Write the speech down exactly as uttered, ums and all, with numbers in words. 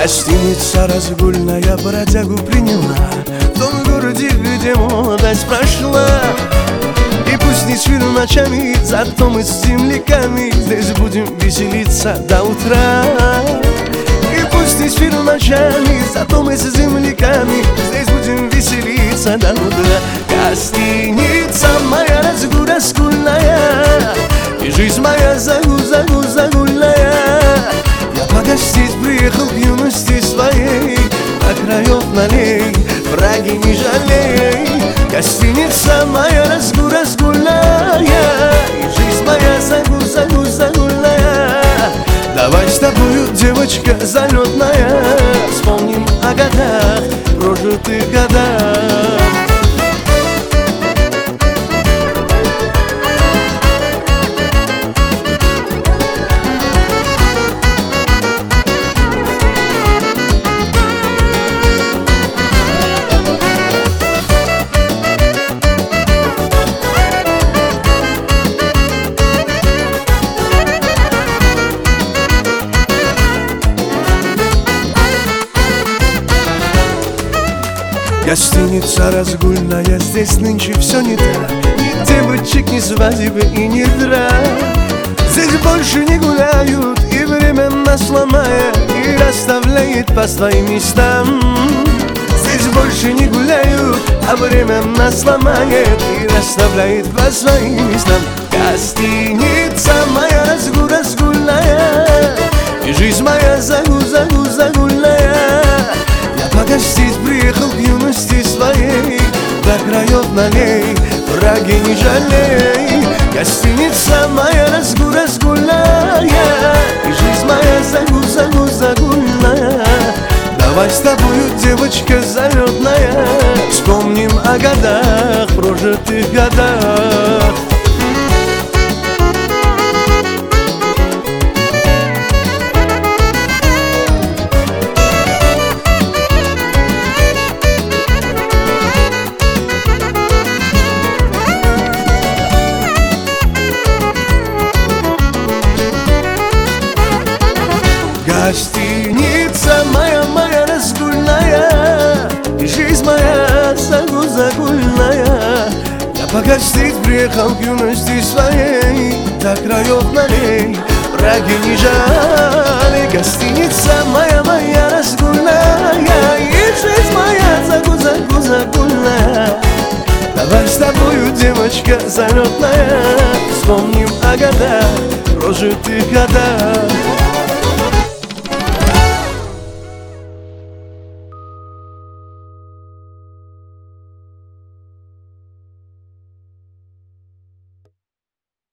Гостиница разгульная бродягу приняла в том городе, где молодость прошла. И пусть не спим ночами, зато мы с земляками здесь будем веселиться до утра. И пусть не спим ночами, зато мы с земляками здесь будем веселиться до утра. Гостиница моя разгульная, и жизнь моя загу-загу-загульная. Я погостить приехал к юности своей, до краев налей, враги не жалей. Гостиница моя разгу-разгульная, и жизнь моя загу-загу-загульная. Давай с тобою, девочка залетная, вспомним о годах, прожитых годах. Гостиница разгульная, здесь нынче все не так. Ни девочек, ни свадьбы и ни драк. Здесь больше не гуляют, и время нас ломает и расставляет по своим местам. Здесь больше не гуляют, а время нас ломает и расставляет по своим местам. Гостиница моя разгу-разгульная, и жизнь моя загу-загу-загульная. Я погостить приехал к юности своей, до краев налей, враги не жалей. Гостиница моя разгу-разгульная, и жизнь моя загу-загу-загульная. Давай с тобою, девочка залетная, вспомним о годах, прожитых годах. Гостиница моя, моя разгульная, и жизнь моя загу-загульная. Я погостить приехал к юности своей, до краев налей, враги не жали. Гостиница моя, моя разгульная, и жизнь моя загу-загу-загульная. Давай с тобою, девочка залетная, вспомним о годах, прожитых годах.